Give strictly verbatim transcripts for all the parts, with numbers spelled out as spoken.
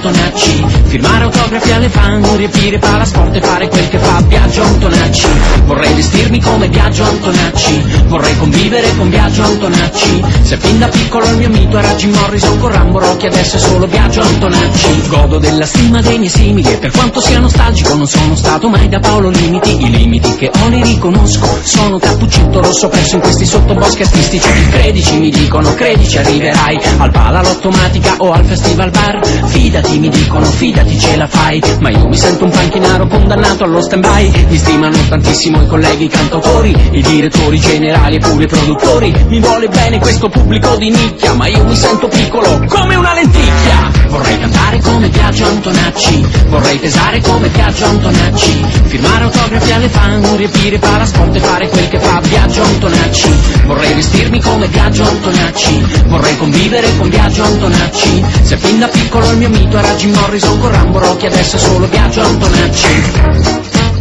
Antonacci, firmare autografi alle fan, riempire palasport e fare quel che fa Biagio Antonacci. Vorrei vestirmi come Biagio Antonacci, vorrei convivere con Biagio Antonacci. Se fin da piccolo il mio mito era Jim Morrison con Rambo Rocky, adesso è solo Biagio Antonacci. Godo della stima dei miei simili e per quanto sia nostalgico non sono stato mai da Paolo Limiti. I limiti che ho li riconosco, sono cappuccetto rosso perso in questi sottoboschi artistici. Credici mi dicono, credici arriverai al Palalottomatica o al Festival Bar. Fidati mi dicono, fidati ce la fai, ma io mi sento un panchinaro condannato allo stand-by. Mi stimano tantissimo i colleghi cantautori, i direttori generali e pure i produttori. Mi vuole bene questo pubblico di nicchia, ma io mi sento piccolo come una lenticchia. Vorrei cantare come Biagio Antonacci, vorrei pesare come Biagio Antonacci, firmare autografi alle fan, riempire palasport e fare quel che fa Biagio Antonacci. Vorrei vestirmi come Biagio Antonacci, vorrei convivere con Biagio Antonacci. Se fin da piccolo il mio mito era Jim Morrison con Rambo Rocky, adesso è solo Biagio Antonacci.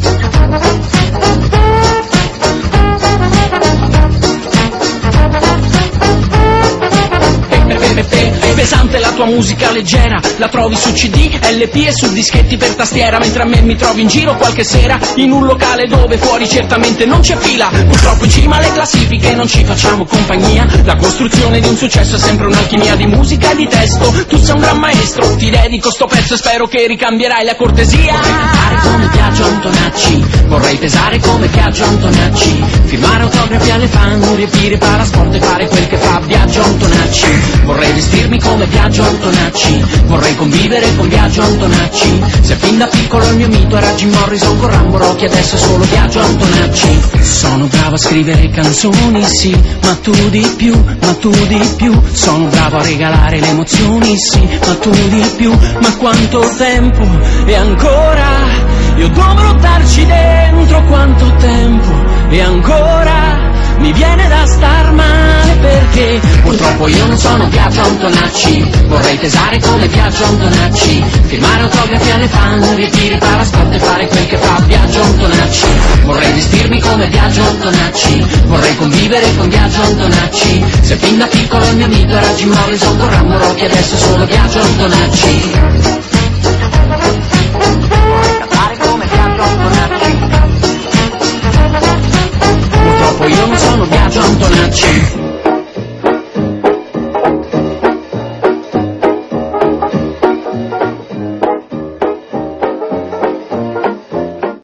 Pesante la tua musica leggera, la trovi su C D, L P e su dischetti per tastiera, mentre a me mi trovi in giro qualche sera in un locale dove fuori certamente non c'è fila. Purtroppo in cima alle classifiche non ci facciamo compagnia, la costruzione di un successo è sempre un'alchimia di musica e di testo. Tu sei un gran maestro, ti dedico sto pezzo e spero che ricambierai la cortesia. Vorrei cantare come Biagio Antonacci, vorrei pesare come Biagio Antonacci, firmare autografi alle fan, riempire palasport e fare quel che fa Biagio Antonacci. Vorrei vestirmi come Biagio Antonacci, vorrei convivere con Biagio Antonacci. Se fin da piccolo il mio mito era Jim Morrison con Rambo Rocky, adesso è solo Biagio Antonacci. Sono bravo a scrivere canzoni, sì, ma tu di più, ma tu di più. Sono bravo a regalare le emozioni, sì, ma tu di più. Ma quanto tempo e ancora io dovrò darci dentro, quanto tempo e ancora mi viene da star male perché purtroppo io non sono Biagio Antonacci. Vorrei pesare come Biagio Antonacci, firmare autografi alle fan, riempire palasport e fare quel che fa Biagio Antonacci. Vorrei vestirmi come Biagio Antonacci, vorrei convivere con Biagio Antonacci. Se fin da piccolo il mio mito era Jim Morrison con Rambo Rocky, adesso è solo Biagio Antonacci.